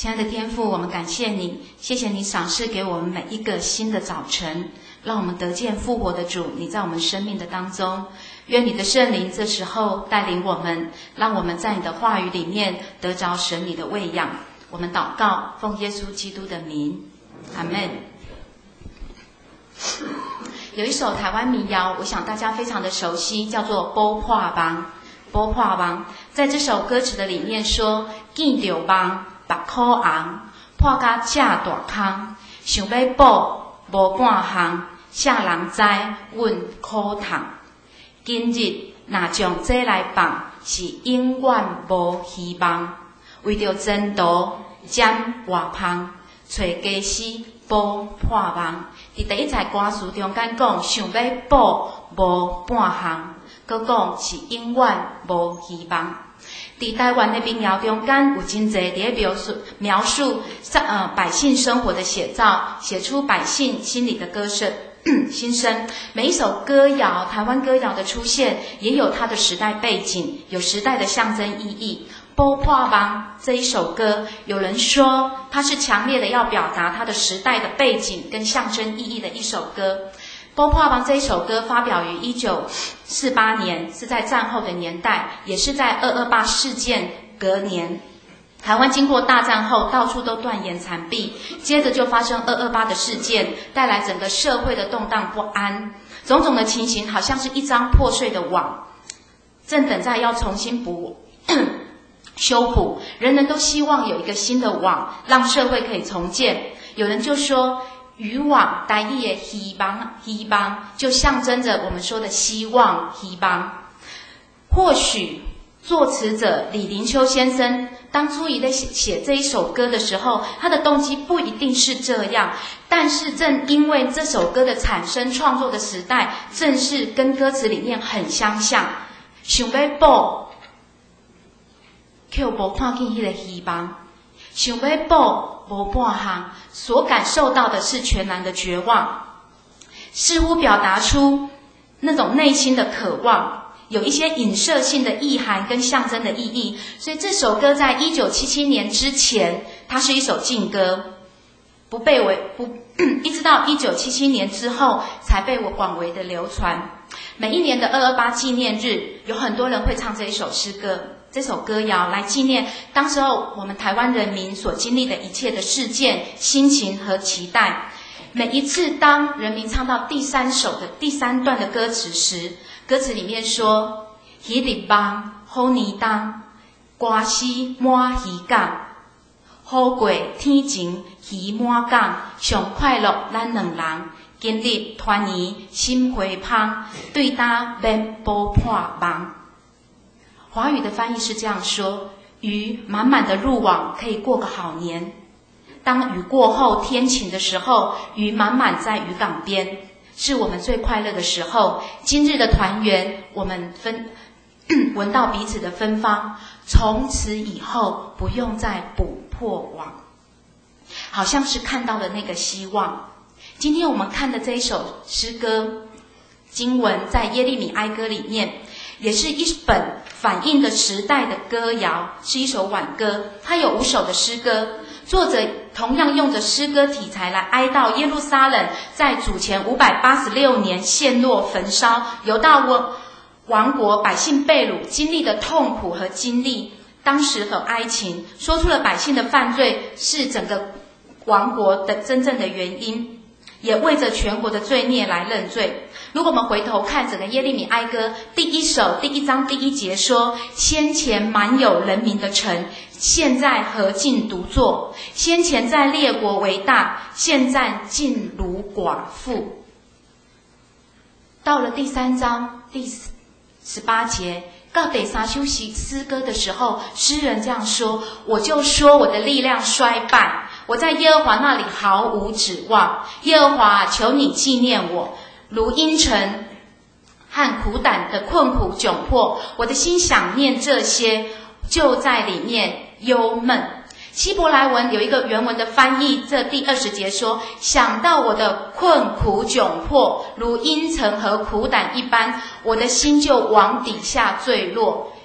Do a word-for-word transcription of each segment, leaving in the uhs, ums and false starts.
亲爱的天父，我们感谢你，谢谢你赏赐给我们每一个新的早晨，让我们得见复活的主，你在我们生命的当中。愿你的圣灵这时候带领我们，让我们在你的话语里面得着神你的喂养。我们祷告，奉耶稣基督的名，阿们。有一首台湾民谣，我想大家非常的熟悉，叫做《补破网》。补破网在这首歌词的里面说：见着网，目眶红，破甲正大空，想要补无半项，啥人知阮苦痛。今日若将这来放，是永远无希望。为着真道占外芳，找家私补破网。伫第一节歌词中间讲，想要补无半项，佮讲是永远无希望。伫台湾的民谣中间有真侪伫描述描述呃百姓生活的写照，写出百姓心里的歌声。心声，每一首歌谣，台湾歌谣的出现，也有它的时代背景，有时代的象征意义。补破网这一首歌，有人说它是强烈的要表达它的时代的背景跟象征意义的一首歌。补破网这一首歌发表于一九四八年，是在战后的年代，也是在二二八事件隔年。台湾经过大战后，到处都断垣残壁，接着就发生二二八的事件，带来整个社会的动荡不安，种种的情形好像是一张破碎的网，正等在要重新补修补。人人都希望有一个新的网，让社会可以重建。有人就说，渔网台语的希望，希望就象征着我们说的希望，希望。或许作词者李林秋先生当初在写这一首歌的时候，他的动机不一定是这样，但是正因为这首歌的产生创作的时代正是跟歌词里面很相像，想要补却无看见那个希望，想要补无半项，所感受到的是全然的绝望，似乎表达出那种内心的渴望，有一些影射性的意涵跟象征的意义。所以这首歌在一九七七年之前，它是一首禁歌，不被为不一直到一九七七年之后才被我广为的流传。每一年的二二八纪念日，有很多人会唱这一首诗歌，这首歌谣来纪念当时候我们台湾人民所经历的一切的事件、心情和期待。每一次当人民唱到第三首的第三段的歌词时，歌词里面说：彼日梦好年冬，歌诗满鱼港，好过天前鱼满港，上快乐咱两人。今日团圆心花芳，对答免补破网。华语的翻译是这样说：鱼满满的入网，可以过个好年。当雨过后天晴的时候，鱼满满在渔港边，是我们最快乐的时候。今日的团圆，我们分闻到彼此的芬芳，从此以后不用再补破网，好像是看到了那个希望。今天我们看的这一首诗歌经文，在耶利米哀歌里面，也是一本反映的时代的歌谣，是一首挽歌。它有五首的诗歌，作者同样用着诗歌题材来哀悼耶路撒冷在主前五百八十六年陷落焚烧，犹大王国百姓被掳经历的痛苦和经历，当时和哀情，说出了百姓的犯罪是整个王国的真正的原因，也为着全国的罪孽来认罪。如果我们回头看整个耶利米哀歌，第一首第一章第一节说：先前满有人民的城，现在何竟独坐？先前在列国为大，现在竟如寡妇。到了第三章第十八节到第三首诗歌的时候，诗人这样说：我就说我的力量衰败，我在耶和华那里毫无指望。耶和华，求你纪念我，如阴沉和苦胆的困苦窘迫，我的心想念这些，就在里面忧闷。希伯来文有一个原文的翻译，这第二十节说：想到我的困苦窘迫，如阴沉和苦胆一般，我的心就往底下坠落。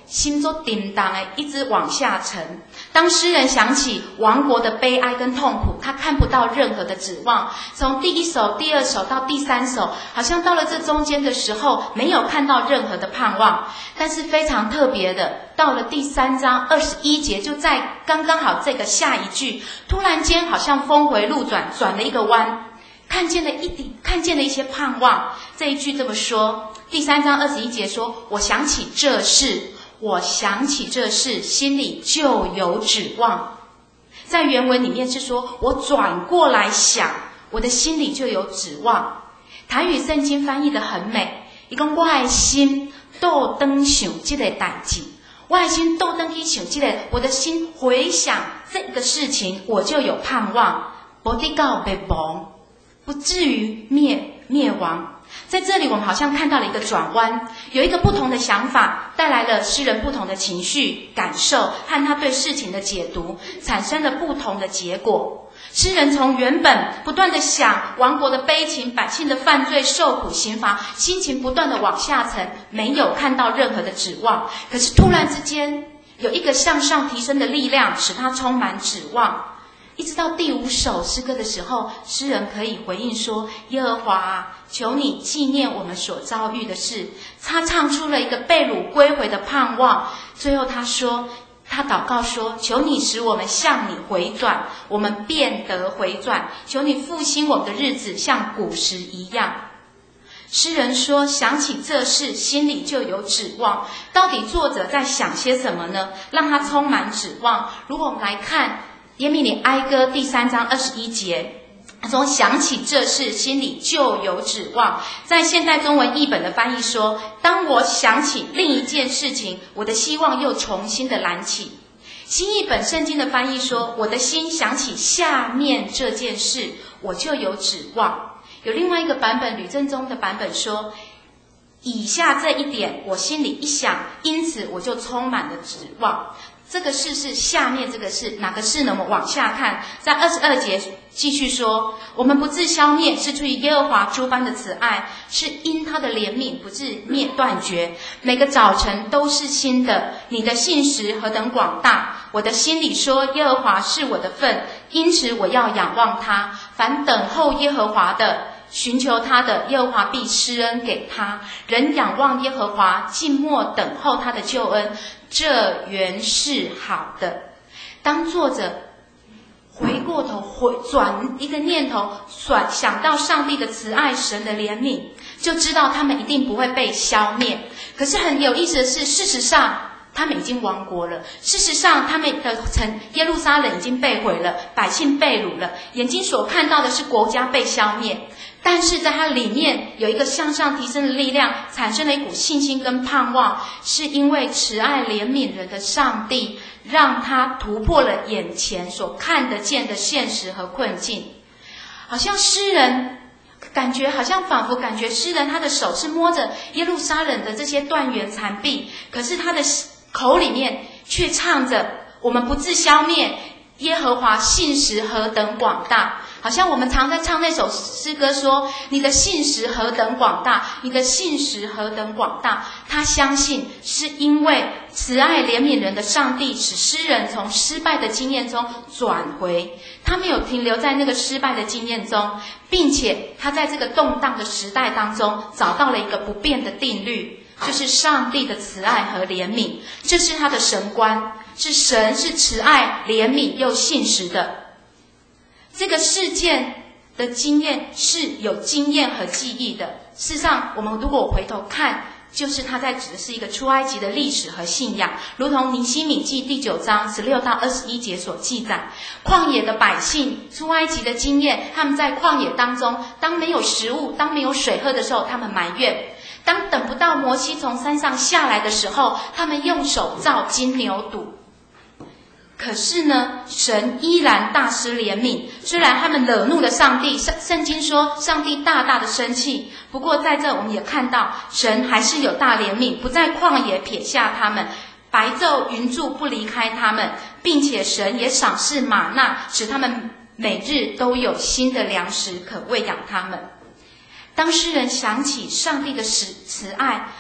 心都叮当哎，一直往下沉。当诗人想起亡国的悲哀跟痛苦，他看不到任何的指望。从第一首、第二首到第三首，好像到了这中间的时候，没有看到任何的盼望。但是非常特别的，到了第三章二十一节，就在刚刚好这个下一句，突然间好像峰回路转，转了一个弯。看见了一点，看见了一些盼望。这一句这么说，第三章二十一节说：“我想起这事，我想起这事，心里就有指望。”在原文里面是说：“我转过来想，我的心里就有指望。”台语圣经翻译得很美，伊讲我的心倒转想这个代志，我的心倒转去想这个，我的心回想这个事情，我就有盼望，不得到灭亡。不至于灭灭亡。在这里我们好像看到了一个转弯，有一个不同的想法，带来了诗人不同的情绪感受和他对事情的解读，产生了不同的结果。诗人从原本不断的想亡国的悲情，百姓的犯罪受苦刑罚，心情不断的往下沉，没有看到任何的指望。可是突然之间有一个向上提升的力量，使他充满指望。一直到第五首诗歌的时候，诗人可以回应说：“耶和华啊，求你纪念我们所遭遇的事。”他唱出了一个被掳归回的盼望。最后他说，他祷告说：“求你使我们向你回转，我们变得回转。求你复兴我们的日子，像古时一样。”诗人说：“想起这事，心里就有指望。”到底作者在想些什么呢？让他充满指望。如果我们来看耶利米哀歌第三章二十一节，他说：“想起这事，心里就有指望。”在现代中文译本的翻译说：“当我想起另一件事情，我的希望又重新的燃起。”新译本圣经的翻译说：“我的心想起下面这件事，我就有指望。”有另外一个版本，吕正中的版本说：“以下这一点，我心里一想，因此我就充满了指望。”这个事是下面这个事，哪个事呢？我们往下看，在二十二节继续说：“我们不致消灭，是出于耶和华诸般的慈爱，是因他的怜悯不致灭断绝。每个早晨都是新的，你的信实何等广大！我的心里说，耶和华是我的份，因此我要仰望他。凡等候耶和华的，寻求他的，耶和华必施恩给他。人仰望耶和华，静默等候他的救恩，这原是好的。”当作者回过头回转一个念头，转想到上帝的慈爱，神的怜悯，就知道他们一定不会被消灭。可是很有意思的是，事实上他们已经亡国了。事实上他们的城耶路撒冷已经被毁了，百姓被掳了，眼睛所看到的是国家被消灭。但是在它里面有一个向上提升的力量，产生了一股信心跟盼望，是因为慈爱怜悯人的上帝，让他突破了眼前所看得见的现实和困境。好像诗人感觉好像仿佛感觉诗人他的手是摸着耶路撒冷的这些断垣残壁，可是他的口里面却唱着：“我们不致消灭，耶和华信实何等广大。”好像我们常在唱那首诗歌说：“你的信实何等广大，你的信实何等广大。”他相信是因为慈爱怜悯人的上帝，使诗人从失败的经验中转回。他没有停留在那个失败的经验中，并且他在这个动荡的时代当中找到了一个不变的定律，就是上帝的慈爱和怜悯。这是他的神观，是神是慈爱怜悯又信实的。这个事件的经验是有经验和记忆的。事实上，我们如果回头看，就是他在指的是一个出埃及的历史和信仰，如同尼希米记第九章十六到二十一节所记载。旷野的百姓出埃及的经验，他们在旷野当中，当没有食物，当没有水喝的时候，他们埋怨；当等不到摩西从山上下来的时候，他们用手造金牛犊。可是呢，神依然大施怜悯。虽然他们惹怒了上帝，圣圣经说上帝大大的生气，不过在这我们也看到神还是有大怜悯，不在旷野撇下他们，白昼云柱不离开他们，并且神也赏赐玛纳，使他们每日都有新的粮食可喂养他们。当诗人想起上帝的慈爱，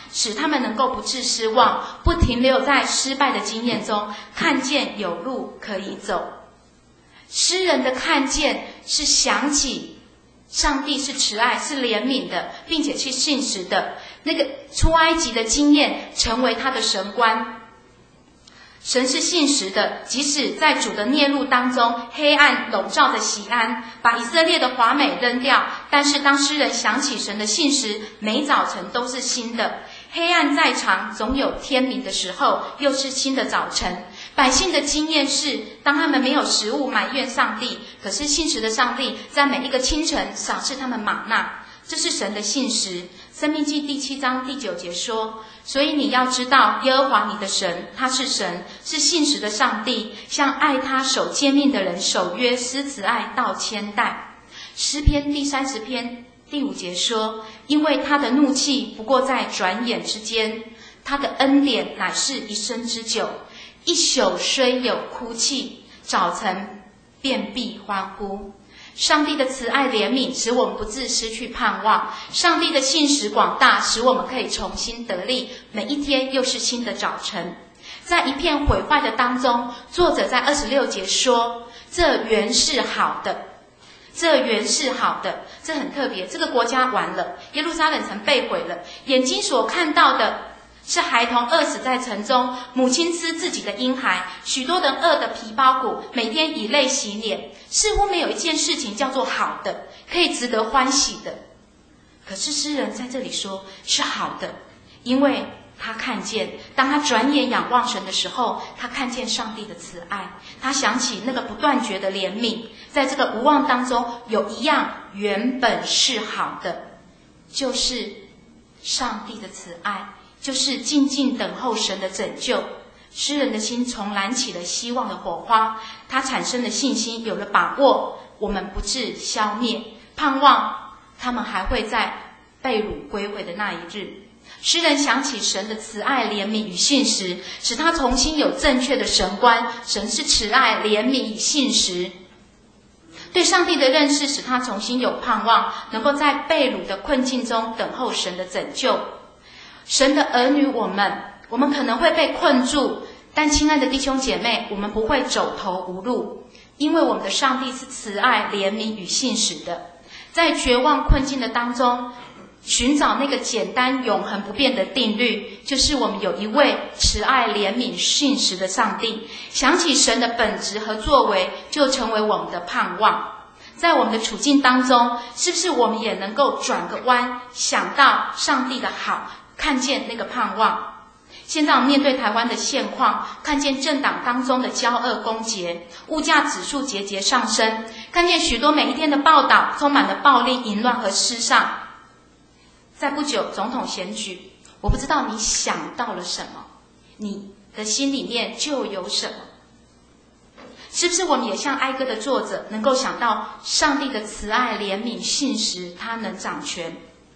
使他们能够不致失望，不停留在失败的经验中，看见有路可以走。诗人的看见是想起上帝是慈爱，是怜悯的，并且是信实的。那个出埃及的经验成为他的神观。神是信实的，即使在主的孽路当中，黑暗笼罩着锡安，把以色列的华美扔掉。但是当诗人想起神的信实，每早晨都是新的。黑暗再长，总有天明的时候，又是新的早晨。百姓的经验是，当他们没有食物埋怨上帝，可是信实的上帝在每一个清晨赏赐他们玛纳，这是神的信实。申命记第七章第九节说，所以你要知道耶和华你的神，他是神，是信实的上帝，向爱他守诫命的人守约施慈爱到千代。诗篇第三十篇第五节说，因为他的怒气不过在转眼之间，他的恩典乃是一生之久。一宿虽有哭泣，早晨便必欢呼。上帝的慈爱怜悯使我们不致失去盼望，上帝的信实广大使我们可以重新得力，每一天又是新的早晨。在一片毁坏的当中，作者在二十六节说，这原是好的，这原是好的。这很特别，这个国家完了，耶路撒冷城被毁了，眼睛所看到的是孩童饿死在城中，母亲吃自己的婴孩，许多人饿得皮包骨，每天以泪洗脸，似乎没有一件事情叫做好的，可以值得欢喜的。可是诗人在这里说是好的，因为他看见，当他转眼仰望神的时候，他看见上帝的慈爱，他想起那个不断绝的怜悯，在这个无望当中，有一样原本是好的，就是上帝的慈爱，就是静静等候神的拯救。诗人的心重燃起了希望的火花，他产生了信心，有了把握，我们不致消灭，盼望他们还会在被掳归回的那一日。诗人想起神的慈爱怜悯与信实，使他重新有正确的神观，神是慈爱怜悯与信实。对上帝的认识使他重新有盼望，能够在被掳的困境中等候神的拯救。神的儿女我们，我们可能会被困住，但亲爱的弟兄姐妹，我们不会走投无路，因为我们的上帝是慈爱怜悯与信实的。在绝望困境的当中，寻找那个简单永恒不变的定律，就是我们有一位慈爱怜悯信实的上帝。想起神的本质和作为，就成为我们的盼望。在我们的处境当中，是不是我们也能够转个弯，想到上帝的好，看见那个盼望？现在我们面对台湾的现况，看见政党当中的骄恶攻讦，物价指数节节上升，看见许多每一天的报道充满了暴力、淫乱和失丧。在不久总统选举，我不知道你想到了什么，你的心里面就有什么。是不是我们也像哀歌的作者，能够想到上帝的慈爱怜悯信实，他能掌权？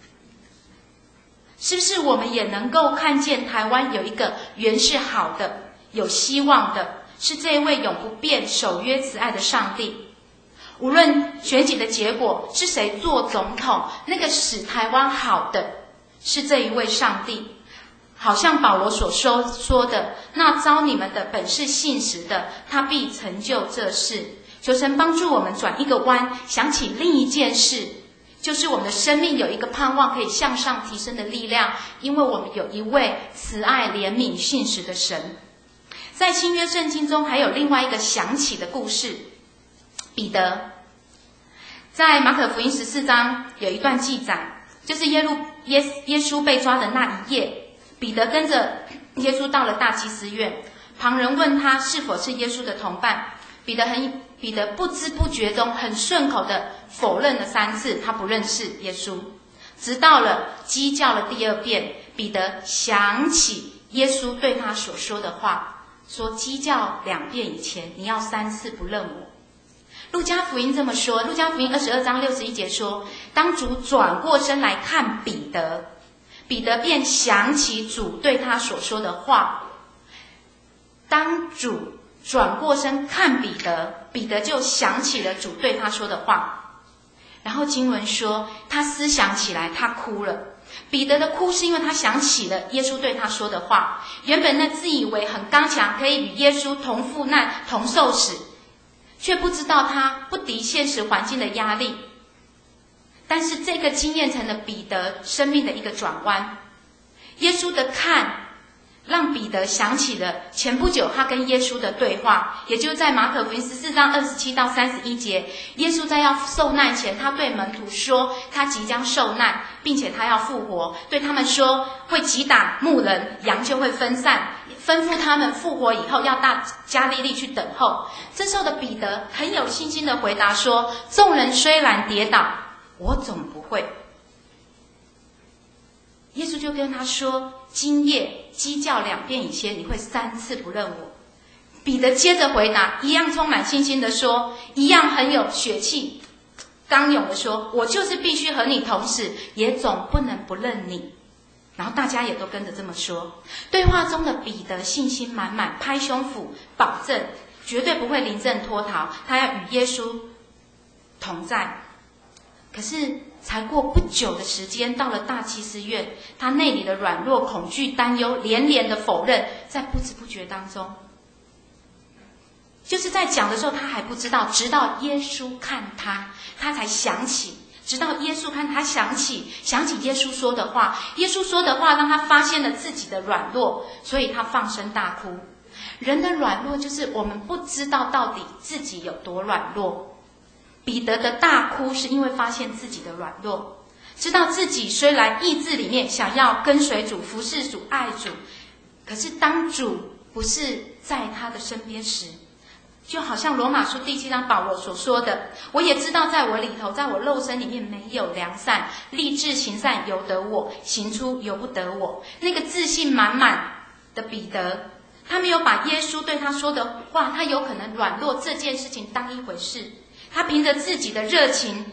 是不是我们也能够看见台湾有一个原是好的、有希望的，是这一位永不变守约慈爱的上帝？无论选举的结果是谁做总统，那个使台湾好的是这一位上帝。好像保罗所说说的，那招你们的本是信实的，他必成就这事。求神帮助我们转一个弯，想起另一件事，就是我们的生命有一个盼望可以向上提升的力量，因为我们有一位慈爱怜悯信实的神。在新约圣经中还有另外一个想起的故事，彼得。在马可福音十四章有一段记载，就是耶路耶耶稣被抓的那一夜，彼得跟着耶稣到了大祭司院，旁人问他是否是耶稣的同伴，彼得很彼得不知不觉中很顺口的否认了三次，他不认识耶稣。直到了鸡叫了第二遍，彼得想起耶稣对他所说的话，说鸡叫两遍以前，你要三次不认我。路加福音这么说，路加福音二十二章六十一节说，当主转过身来看彼得，彼得便想起主对他所说的话。当主转过身看彼得，彼得就想起了主对他说的话。然后经文说，他思想起来，他哭了。 彼得的哭是因为他想起了耶稣对他说的话。原本那自以为很刚强，可以与耶稣同负难、同受死，却不知道他不敌现实环境的压力。但是这个经验成了彼得生命的一个转弯。耶稣的看让彼得想起了前不久他跟耶稣的对话，也就是在马可福音十四章二十七到三十一节，耶稣在要受难前，他对门徒说他即将受难，并且他要复活，对他们说会击打牧人，羊就会分散，吩咐他们复活以后要到加利利去等候。这时候的彼得很有信心的回答说，众人虽然跌倒，我总不会。耶稣就跟他说，今夜鸡叫两遍以前，你会三次不认我。彼得接着回答，一样充满信心的说，一样很有血气刚勇的说，我就是必须和你同死，也总不能不认你。然后大家也都跟着这么说。对话中的彼得信心满满，拍胸脯保证绝对不会临阵脱逃，他要与耶稣同在。可是才过不久的时间，到了大祭司院，他内里的软弱、恐惧、担忧连连的否认，在不知不觉当中，就是在讲的时候他还不知道，直到耶稣看他，他才想起，直到耶稣看他想起想起耶稣说的话，耶稣说的话让他发现了自己的软弱，所以他放声大哭。人的软弱就是我们不知道到底自己有多软弱。彼得的大哭是因为发现自己的软弱，知道自己虽然意志里面想要跟随主、服侍主、爱主，可是当主不是在他的身边时，就好像罗马书第七章保罗所说的，我也知道在我里头，在我肉身里面没有良善，立志行善由得我，行出由不得我。那个自信满满的彼得，他没有把耶稣对他说的话，他有可能软弱这件事情当一回事。他凭着自己的热情、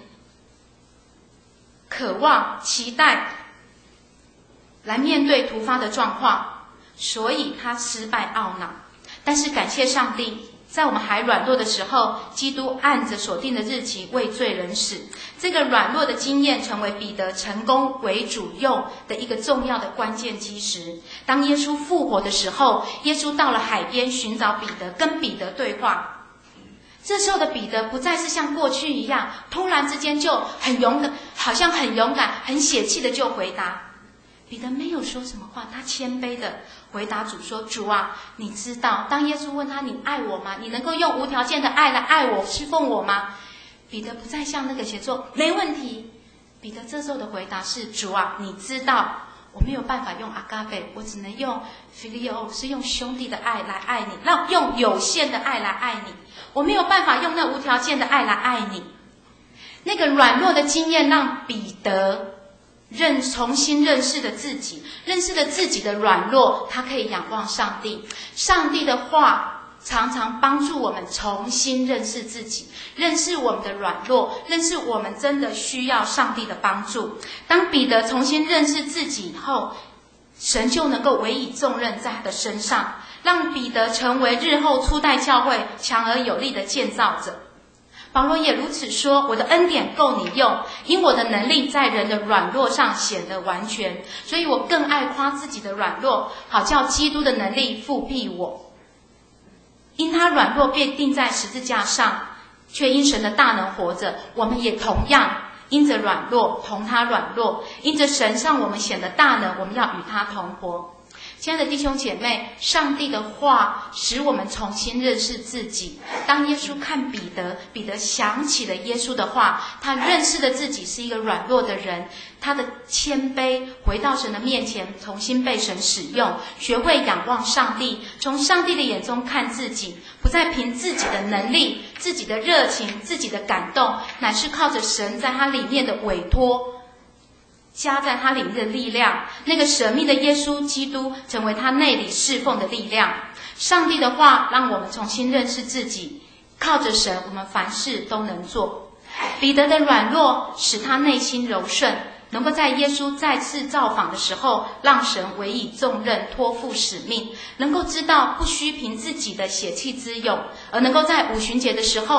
渴望、期待来面对突发的状况，所以他失败懊恼。但是感谢上帝，在我们还软弱的时候，基督按着所定的日期为罪人死。这个软弱的经验成为彼得成功为主用的一个重要的关键基石。当耶稣复活的时候，耶稣到了海边寻找彼得，跟彼得对话。这时候的彼得不再是像过去一样，突然之间就很勇敢，好像很勇敢、很血气的就回答。彼得没有说什么话，他谦卑的回答主说：“主啊，你知道，当耶稣问他你爱我吗？你能够用无条件的爱来爱我、侍奉我吗？”彼得不再像那个写作没问题。彼得这时候的回答是：“主啊，你知道。”我没有办法用阿嘎贝，我只能用 phileo， 是用兄弟的爱来爱你，让用有限的爱来爱你。我没有办法用那无条件的爱来爱你。那个软弱的经验让彼得认重新认识了自己，认识了自己的软弱，他可以仰望上帝。上帝的话常常帮助我们重新认识自己，认识我们的软弱，认识我们真的需要上帝的帮助。当彼得重新认识自己以后，神就能够委以重任在他的身上，让彼得成为日后初代教会强而有力的建造者。保罗也如此说：“我的恩典够你用，因我的能力在人的软弱上显得完全。所以我更爱夸自己的软弱，好叫基督的能力覆庇我。”因他软弱被钉在十字架上，却因神的大能活着。我们也同样因着软弱同他软弱，因着神让我们显得大能，我们要与他同活。亲爱的弟兄姐妹，上帝的话使我们重新认识自己。当耶稣看彼得，彼得想起了耶稣的话，他认识了自己是一个软弱的人，他的谦卑回到神的面前，重新被神使用，学会仰望上帝，从上帝的眼中看自己，不再凭自己的能力、自己的热情、自己的感动，乃是靠着神在他里面的委托，加在他里面的力量，那个舍命的耶稣基督成为他内里侍奉的力量。上帝的话让我们重新认识自己，靠着神我们凡事都能做。彼得的软弱使他内心柔顺，能够在耶稣再次造访的时候让神委以重任，托付使命，能够知道不需凭自己的血气之勇，而能够在五旬节的时候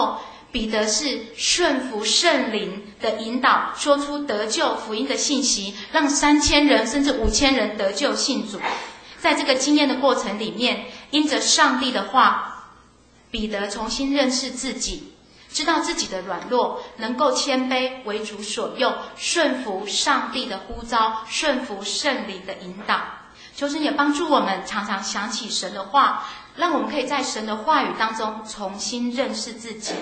彼得是顺服圣灵的引导，说出得救福音的信息，让三千人甚至五千人得救信主。在这个经验的过程里面，因着上帝的话，彼得重新认识自己，知道自己的软弱，能够谦卑为主所用，顺服上帝的呼召，顺服圣灵的引导。求神也帮助我们常常想起神的话，让我们可以在神的话语当中重新认识自己。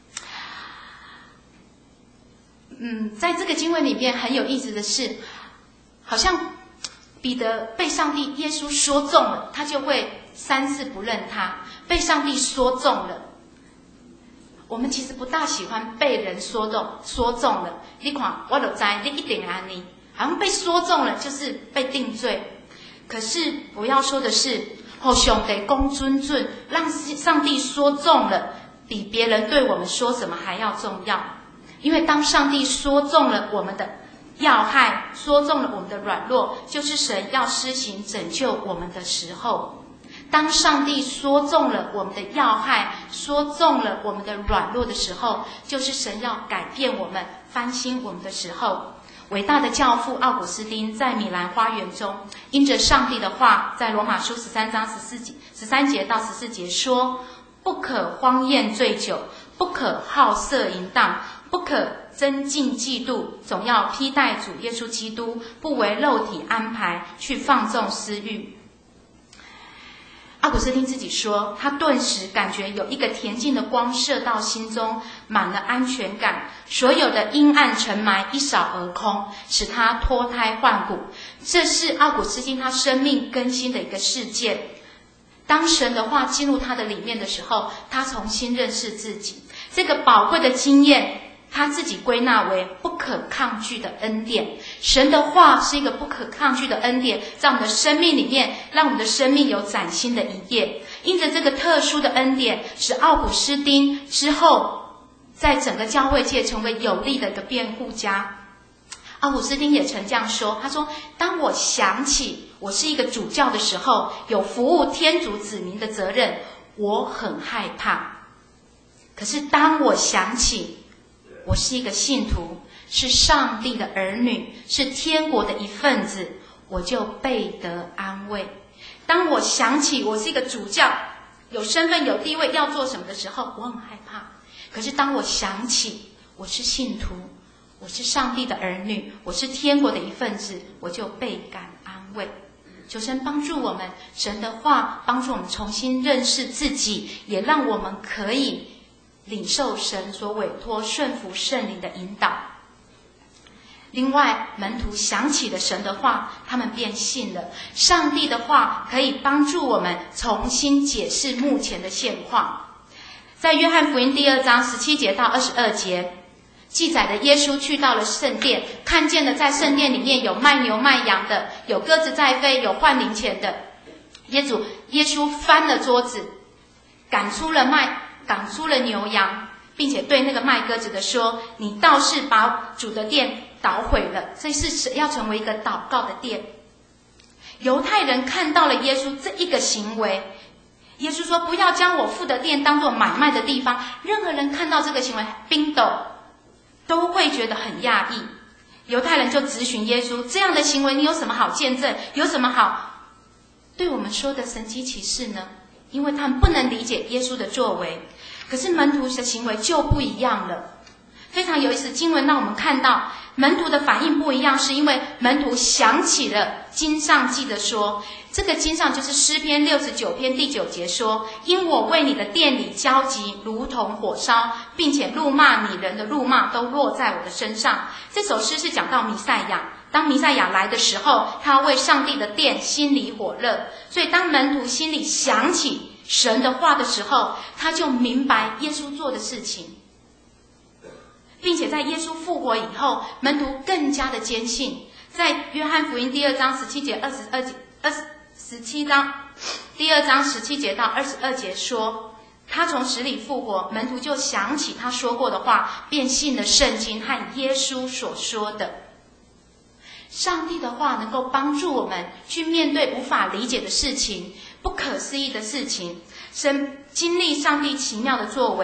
嗯，在这个经文里面很有意思的是，好像彼得被上帝耶稣说中了，他就会三次不认他。被上帝说中了，我们其实不大喜欢被人说中，说中了，你看我就知你一定安尼，好像被说中了就是被定罪。可是我要说的是，哦，上帝讲准准，让上帝说中了，比别人对我们说什么还要重要。因为当上帝说中了我们的要害，说中了我们的软弱，就是神要施行拯救我们的时候。当上帝说中了我们的要害，说中了我们的软弱的时候，就是神要改变我们、翻新我们的时候。伟大的教父奥古斯丁在米兰花园中，因着上帝的话，在罗马书十三章十四节、十三节到十四节说：不可荒宴醉酒，不可好色淫荡，不可增进嫉妒，总要披戴主耶稣基督，不为肉体安排，去放纵私欲。奥古斯丁自己说，他顿时感觉有一个恬静的光射到心中，满了安全感，所有的阴暗尘霾一扫而空，使他脱胎换骨。这是奥古斯丁他生命更新的一个事件。当神的话进入他的里面的时候，他重新认识自己。这个宝贵的经验，他自己归纳为不可抗拒的恩典。神的话是一个不可抗拒的恩典，在我们的生命里面，让我们的生命有崭新的一页。因着这个特殊的恩典，使奥古斯丁之后在整个教会界成为有力的一个辩护家。奥古斯丁也曾这样说，他说，当我想起我是一个主教的时候，有服务天主子民的责任，我很害怕。可是当我想起我是一个信徒，是上帝的儿女，是天国的一份子，我就倍得安慰。当我想起我是一个主教，有身份有地位，要做什么的时候，我很害怕。可是当我想起我是信徒，我是上帝的儿女，我是天国的一份子，我就倍感安慰。求神帮助我们，神的话帮助我们重新认识自己，也让我们可以领受神所委托，顺服圣灵的引导。另外，门徒想起了神的话，他们便信了。上帝的话可以帮助我们重新解释目前的现况。在约翰福音第二章十七节到二十二节记载的，耶稣去到了圣殿，看见了在圣殿里面有卖牛卖羊的，有鸽子在飞，有换零钱的。耶稣耶稣翻了桌子，赶出了卖赶出了牛羊，并且对那个卖鸽子的说：你倒是把主的殿捣毁了。这是要成为一个祷告的殿。犹太人看到了耶稣这一个行为，耶稣说：不要将我父的殿当作买卖的地方。任何人看到这个行为，冰斗都会觉得很讶异。犹太人就质询耶稣：这样的行为你有什么好见证，有什么好对我们说的神迹奇事呢？因为他们不能理解耶稣的作为。可是门徒的行为就不一样了。非常有意思，经文让我们看到门徒的反应不一样，是因为门徒想起了经上记得说，这个经上就是诗篇六十九篇第九节说：因我为你的殿里焦急，如同火烧，并且怒骂你人的怒骂都落在我的身上。这首诗是讲到弥赛亚，当弥赛亚来的时候，他为上帝的殿心里火热。所以当门徒心里想起神的话的时候，他就明白耶稣做的事情，并且在耶稣复活以后，门徒更加的坚信。在约翰福音第二章十七节二十二节二十七章第二章十七节到二十二节说，他从死里复活，门徒就想起他说过的话，便信了圣经和耶稣所说的。上帝的话能够帮助我们去面对无法理解的事情，不可思议的事情，神经历上帝奇妙的作为。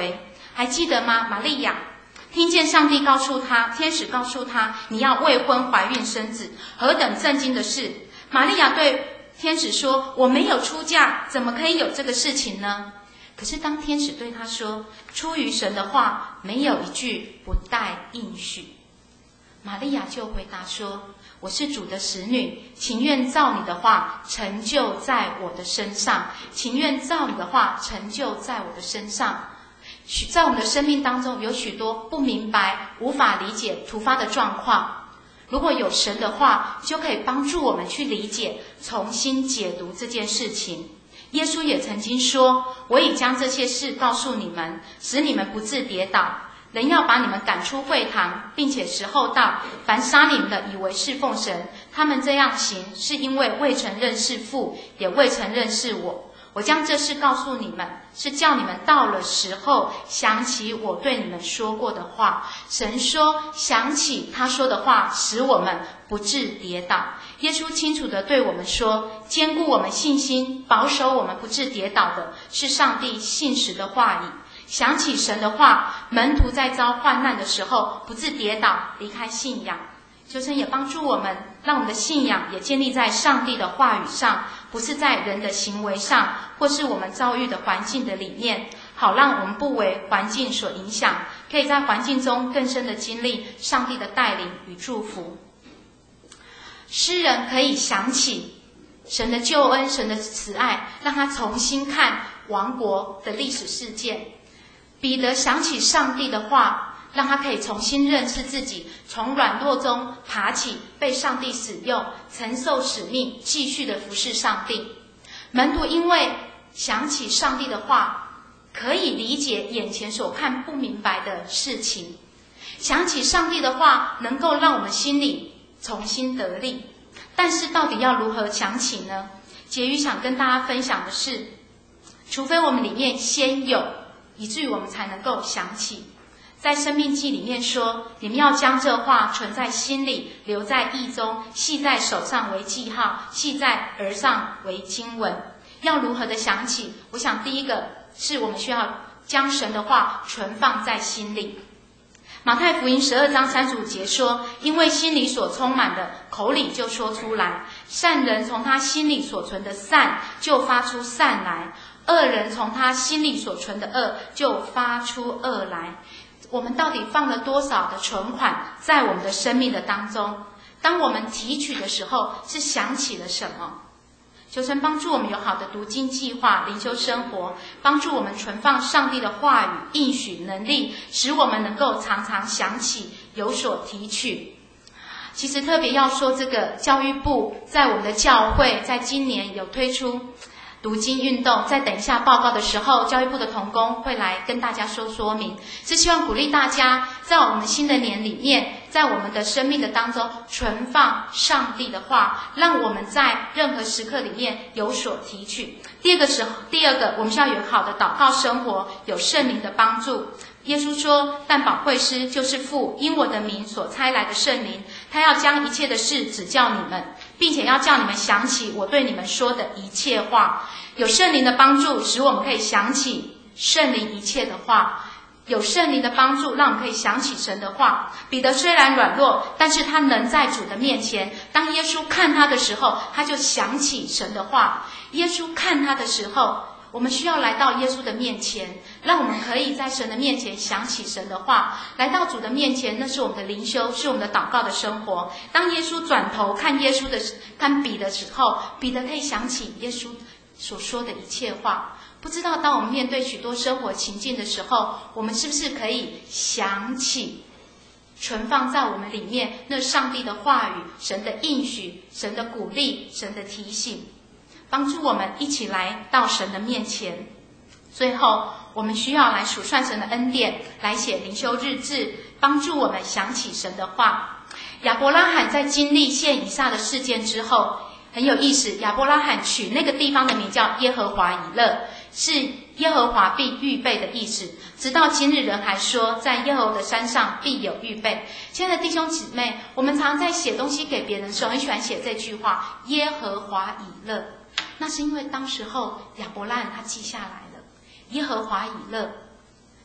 还记得吗？玛利亚听见上帝告诉他，天使告诉他，你要未婚怀孕生子，何等震惊的事！玛利亚对天使说，我没有出嫁，怎么可以有这个事情呢？可是当天使对他说，出于神的话，没有一句不带应许。玛利亚就回答说，我是主的使女，情愿照你的话成就在我的身上，情愿照你的话成就在我的身上。在我们的生命当中有许多不明白、无法理解、突发的状况，如果有神的话，就可以帮助我们去理解，重新解读这件事情。耶稣也曾经说，我已将这些事告诉你们，使你们不致跌倒。人要把你们赶出会堂，并且时候到，凡杀你们的以为侍奉神，他们这样行，是因为未曾认识父，也未曾认识我。我将这事告诉你们，是叫你们到了时候想起我对你们说过的话。神说，想起他说的话，使我们不致跌倒。耶稣清楚地对我们说，坚固我们信心，保守我们不致跌倒的，是上帝信实的话语。想起神的话，门徒在遭患难的时候不致跌倒，离开信仰。求神也帮助我们，让我们的信仰也建立在上帝的话语上，不是在人的行为上，或是我们遭遇的环境的里面，好让我们不为环境所影响，可以在环境中更深的经历上帝的带领与祝福。诗人可以想起神的救恩，神的慈爱，让他重新看亡国的历史事件。彼得想起上帝的话，让他可以重新认识自己，从软弱中爬起，被上帝使用，承受使命，继续的服侍上帝。门徒因为想起上帝的话，可以理解眼前所看不明白的事情。想起上帝的话，能够让我们心里重新得力。但是到底要如何想起呢？婕妤想跟大家分享的是，除非我们里面先有，以至于我们才能够想起。在生命记里面说，你们要将这话存在心里，留在意中，系在手上为记号，系在额上为经文。要如何的想起？我想第一个是我们需要将神的话存放在心里。马太福音十二章三十五节说，因为心里所充满的，口里就说出来。善人从他心里所存的善，就发出善来；恶人从他心里所存的恶，就发出恶来。我们到底放了多少的存款在我们的生命的当中？当我们提取的时候，是想起了什么？求神帮助我们有好的读经计划、灵修生活，帮助我们存放上帝的话语、应许、能力，使我们能够常常想起，有所提取。其实特别要说，这个教育部在我们的教会在今年有推出读经运动，在等一下报告的时候，教育部的同工会来跟大家说说明，是希望鼓励大家在我们新的年里面，在我们的生命的当中存放上帝的话，让我们在任何时刻里面有所提取。第二个时候，第二个我们需要有好的祷告生活，有圣灵的帮助。耶稣说，但保惠师就是父因我的名所差来的圣灵，他要将一切的事指教你们，并且要叫你们想起我对你们说的一切话。有圣灵的帮助，使我们可以想起圣灵一切的话。有圣灵的帮助，让我们可以想起神的话。彼得虽然软弱，但是他能在主的面前，当耶稣看他的时候，他就想起神的话。耶稣看他的时候，我们需要来到耶稣的面前，让我们可以在神的面前想起神的话。来到主的面前，那是我们的灵修，是我们的祷告的生活。当耶稣转头看耶稣的看彼得的时候，彼得可以想起耶稣所说的一切话。不知道当我们面对许多生活情境的时候，我们是不是可以想起存放在我们里面那上帝的话语、神的应许、神的鼓励、神的提醒，帮助我们一起来到神的面前。最后我们需要来数算神的恩典，来写灵修日志，帮助我们想起神的话。亚伯拉罕在经历献以撒的事件之后，很有意思，亚伯拉罕取那个地方的名叫耶和华以勒，是耶和华必预备的意思。直到今日人还说，在耶和华的山上必有预备。亲爱的弟兄姊妹，我们常在写东西给别人的时候，很喜欢写这句话，耶和华以勒。那是因为当时候亚伯拉罕他记下来了耶和华以勒。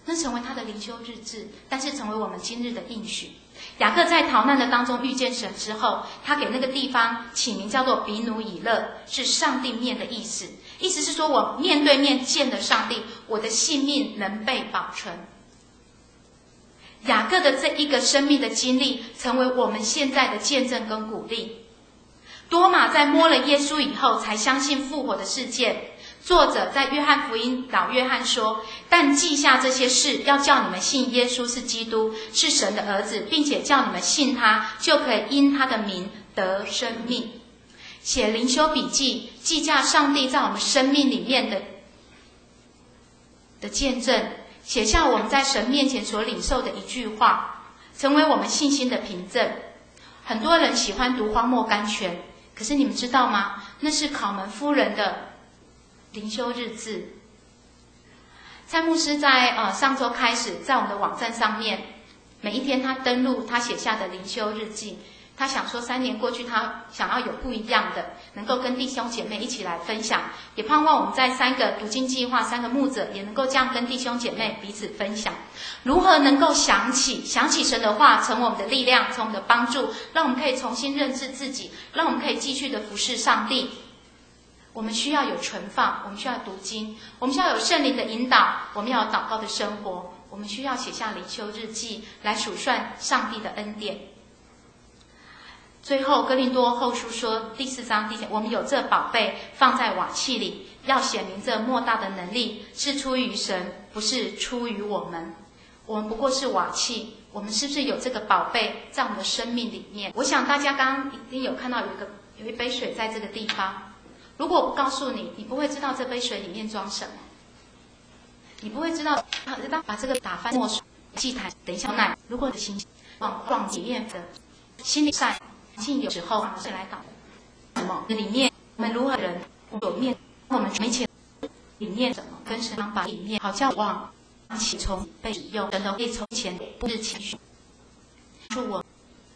那成为他的灵修日志，但是成为我们今日的应许。雅各在逃难的当中遇见神之后，他给那个地方起名叫做比努以勒，是上帝面的意思。意思是说，我面对面见了上帝，我的性命能被保存。雅各的这一个生命的经历，成为我们现在的见证跟鼓励。多马在摸了耶稣以后，才相信复活的事件。作者在约翰福音老约翰说，但记下这些事，要叫你们信耶稣是基督，是神的儿子，并且叫你们信他，就可以因他的名得生命。写灵修笔记，记下上帝在我们生命里面的的见证，写下我们在神面前所领受的一句话，成为我们信心的凭证。很多人喜欢读荒漠甘泉，可是你们知道吗？那是考门夫人的灵修日志。蔡牧师在呃上周开始，在我们的网站上面，每一天他登录他写下的灵修日记。他想说，三年过去，他想要有不一样的，能够跟弟兄姐妹一起来分享，也盼望我们在三个读经计划、三个牧者，也能够这样跟弟兄姐妹彼此分享，如何能够想起想起神的话，成为我们的力量，成为我们的帮助，让我们可以重新认识自己，让我们可以继续的服侍上帝。我们需要有存放，我们需要读经，我们需要有圣灵的引导，我们要有祷告的生活，我们需要写下灵修日记，来数算上帝的恩典。最后，哥林多后书说第四章第四节，我们有这宝贝放在瓦器里，要显明这莫大的能力是出于神，不是出于我们。我们不过是瓦器，我们是不是有这个宝贝在我们的生命里面？我想大家刚刚一定有看到有一个有一杯水在这个地方。如果我不告诉你，你不会知道这杯水里面装什么，你不会知道。当把这个打翻墨水祭坛，等一下奶，如果你的心往往里面的心理上。信有时候是来搞什么？里面我们如何人有面，我们没钱里面什么？跟神把里面好像往起从被使用，神的会从前不是情绪，是我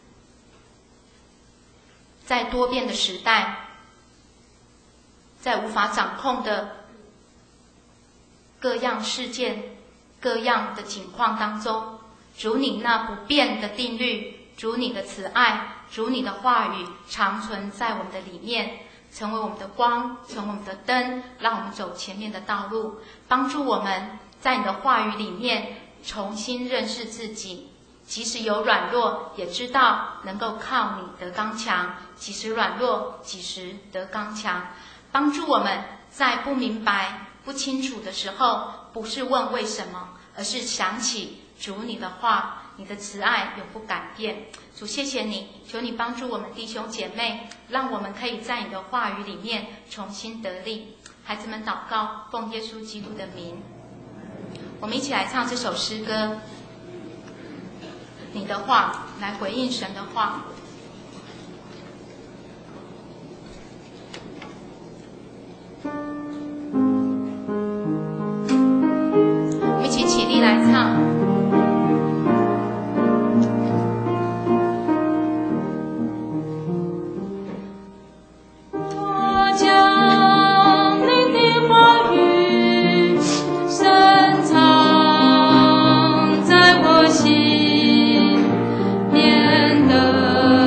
在多变的时代，在无法掌控的各样事件、各样的情况当中，主你那不变的定律，主你的慈爱。主你的话语常存在我们的里面，成为我们的光，成为我们的灯，让我们走前面的道路，帮助我们在你的话语里面重新认识自己。即使有软弱，也知道能够靠你得刚强；即使软弱，即时得刚强。帮助我们在不明白、不清楚的时候，不是问为什么，而是想起主你的话，你的慈爱永不改变。主，谢谢你，求你帮助我们弟兄姐妹，让我们可以在你的话语里面重新得力。孩子们祷告，奉耶稣基督的名。我们一起来唱这首诗歌，你的话，来回应神的话。我们一起起立来唱。 的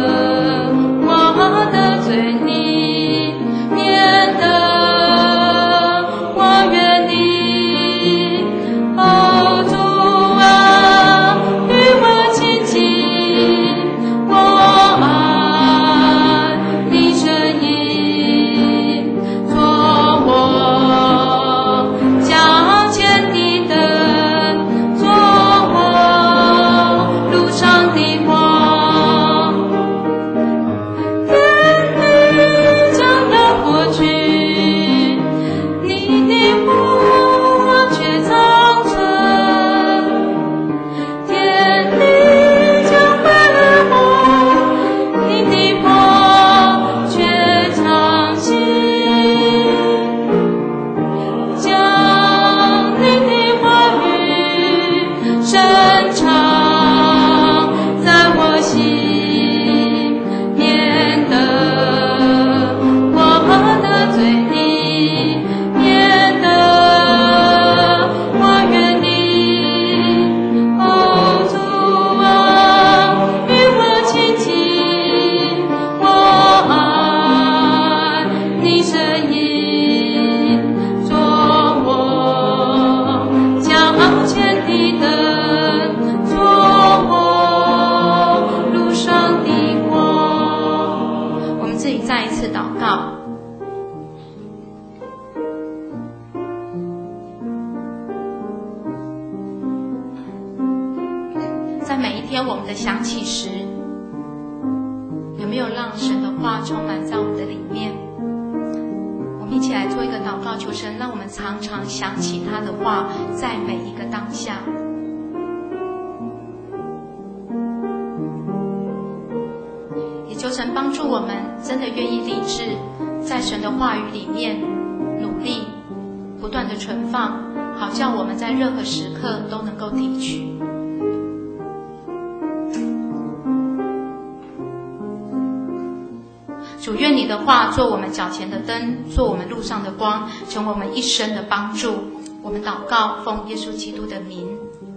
在每一天我们的想起时，有没有让神的话充满在我们的里面？我们一起来做一个祷告，求神让我们常常想起他的话，在每一个当下。也求神帮助我们真的愿意立志在神的话语里面努力不断的存放，好叫我们在任何时刻都能够提取。主，愿你的话做我们脚前的灯，做我们路上的光，成为我们一生的帮助。我们祷告，奉耶稣基督的名，